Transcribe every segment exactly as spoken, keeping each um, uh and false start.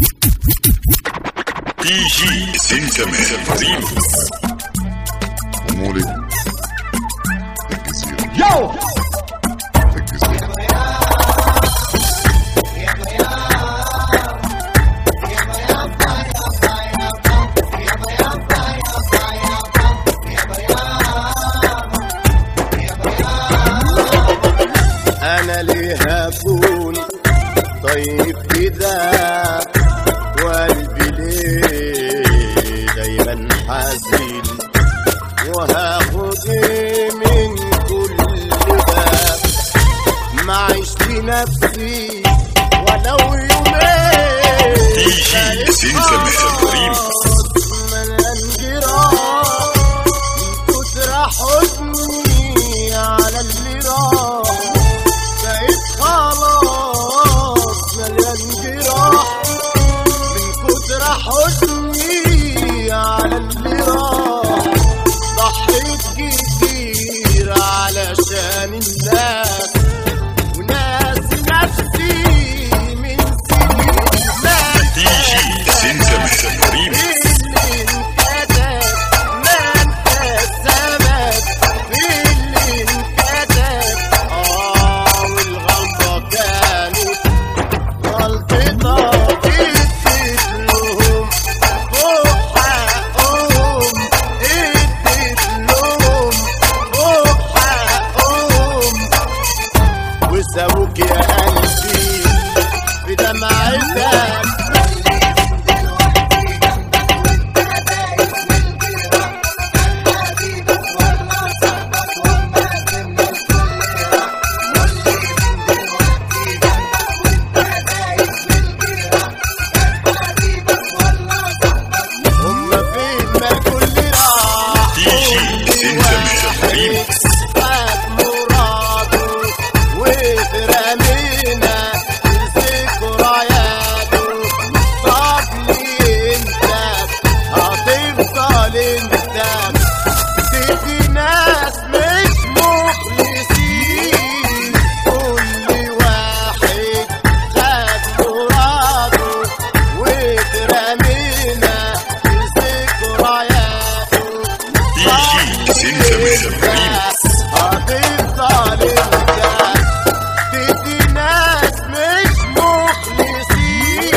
دي جي سنتمر ريمكس ومولد الجزيرة. يو الجزيرة أنا ليه هكون طيب كده وقلبي ليه دايما حزين وهاخد إيه من كل ده معيش لنفسي ولو يومين دي جي سنتمر ريمكس مليان جراح من كتر حزني على اللي راح بقيت خلاص مليان جراح من كتر حزني على اللي راح ضحيت كتير علشان الناس وناس نفسي من سنين دي جي سنتمر ريمكس اللي انكتب ما انت السبب في اللي انكتب اه والغلطة كانت غلطتها اديت لهم فوق حقهم اديت لهم فوق حقهم وسابوك يا قلبي في دمعتك هما فين ما الكل راح دي جي سنتمر ريمكس خد مراده واترمينا في ذكرياته طب ليه انت هتفضل انت تدي ناس مش مخلصين كل واحد خد مراده واترمينا في ذكرياته دي جي سنتمر ريمكس هتفضل انت تدي ناس مش مخلصين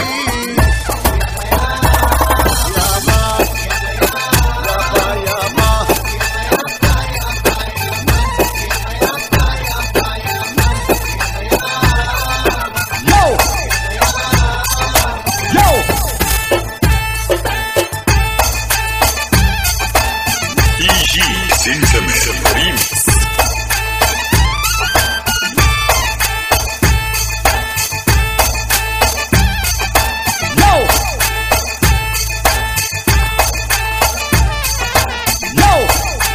يابا يابا يابا يو يو دي جي سنتمر ريمكس يو يو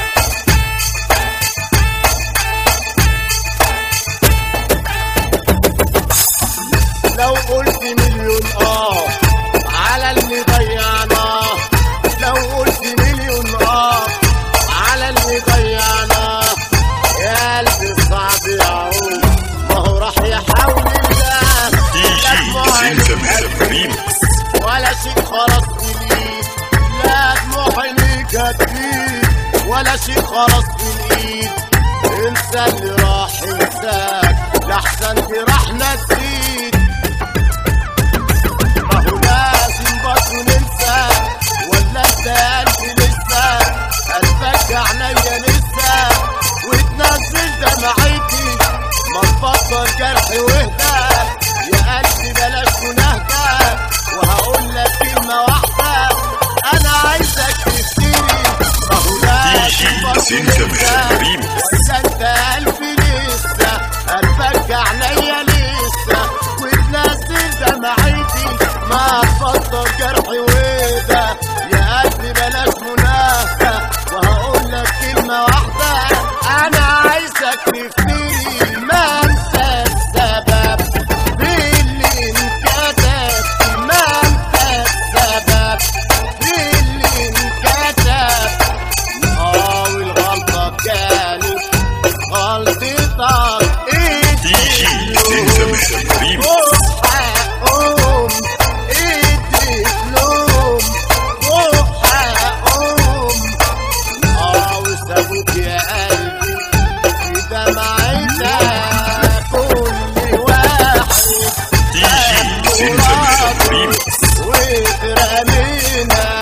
لو قلت مليون اه على اللي ضيعناه لو قلت مليون اه على اللي ضيعناه يا قلبي صعب يعود ما هو راح يحاول الله دي جي سنتمر ريمكس ولا شيء خلاص بالايد لا طموح ليك هتفيد ولا شيء خلاص بالايد انسى اللي راح انساك لاحسن جراحنا تزيد ما هو لازم برضه ننسى ولا انت قلبي لسه قلبك عينيا لسه وتنزل دمعتي ما تبطل جرحي واهدى يا قلبي بلاش مناهدة وهقول لك كلمة واحدة أنا عايزك تفتري ما هو لازم برضه سنتمر ننسى ريمكس ولا انت قلبي لسه قلبك عينيا لسه وتنزل دمعتي ما تبطل جرحي واهدى يا قلبي بلاش مناهدة وهقول لك كلمة واحدة أنا عايزك تفتري ما انسى السبب في اللي انكتب ما انسى السبب في اللي انكتب اه والغلطة كانت غلطتك دي جي سنتمر ريمكس فوق حقهم سنتم ريمكس. وترمينا